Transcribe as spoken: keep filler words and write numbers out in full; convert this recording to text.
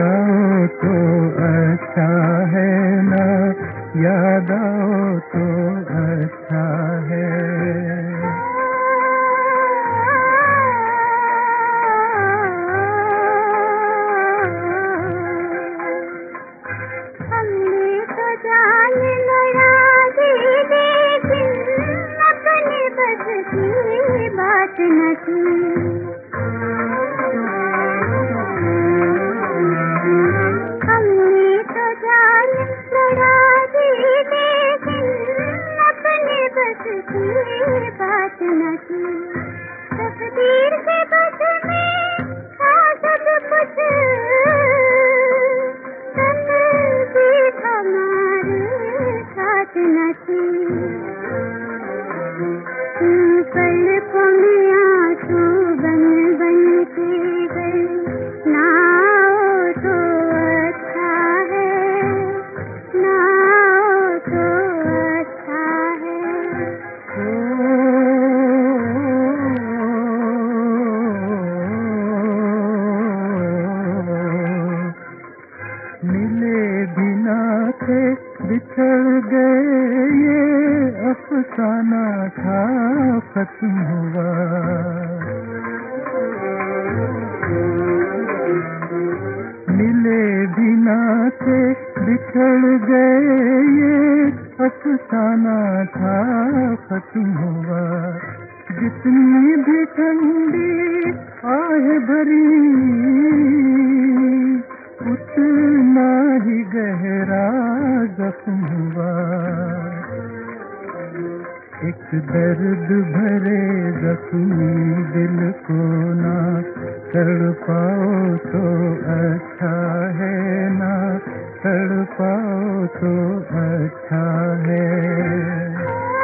आओ तो अच्छा है ना, याद आओ तो अच्छा है। हमने तो जान लड़ा दी, लेकिन अपने बस की बात न थी। हमने तो जान लड़ा दी, लेकिन अपने बस की बात न थी। तकदीर के बस में था सब कुछ, तकदीर हमारे साथ न थी। पलकों में आंसू बन बन के गए, ना आओ तो अच्छा है, ना आओ तो अच्छा है। मिले बिना थे बिछड़ गए, ये अफसाना था खत्म हुआ। मिले बिना थे बिछड़ गए, ये अफसाना था खत्म हुआ। जितनी भी ठंडी आह भरी, उतना ही गहरा जख्म हुआ। एक दर्द भरे जख्मी दिल को ना तड़पाओ तो अच्छा है, ना तड़पाओ तो अच्छा है।